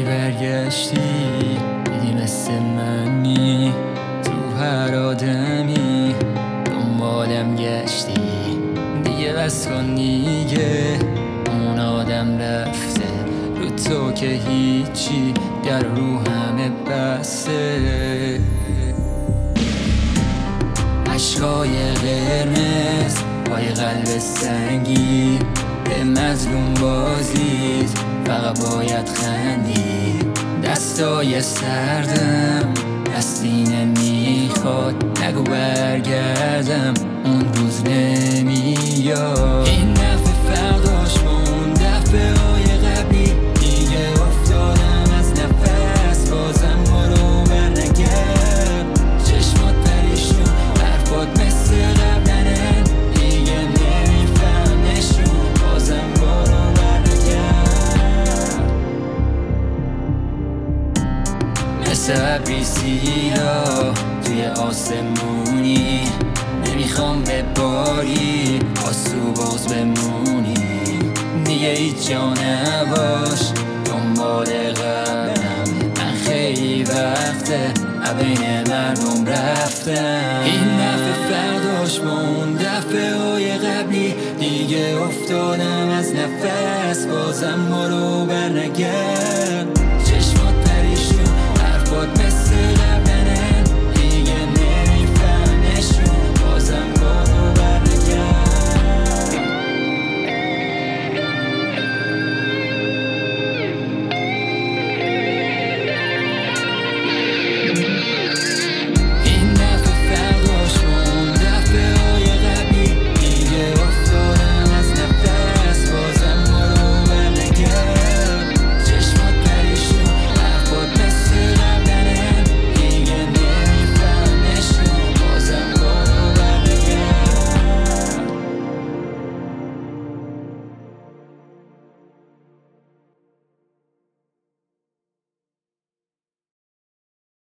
برگشتی دیدی مثل منی تو هر آدمی دنبالم گشتی دیگه بس کن دیگه اون آدم رفته رو تو که هیچی در رو همه بسته عشقای قرمز پای قلب سنگی به مظلوم بازید فقط باید خندی دستای سردم دستی نمیخواد نگو برگردم اون روز نمیاد این دفعه فرداش اون دفعه های قبلی دیگه افتادم از نفس بازم برو برنگرد چشمات پریشون حرفات مثل قبلنه دیگه نمیفهمشون بازم برو برنگرد مثل ابری سیاه توی آسمونی نمیخوام بباری آسو باز بمونی دیگه هیچ جا نباش دنبال قبلم من خیلی وقته بین مردم رفتم این دفعه فرداش با اون دفعه های قبلی دیگه افتادم از نفس بازم برو برنگرد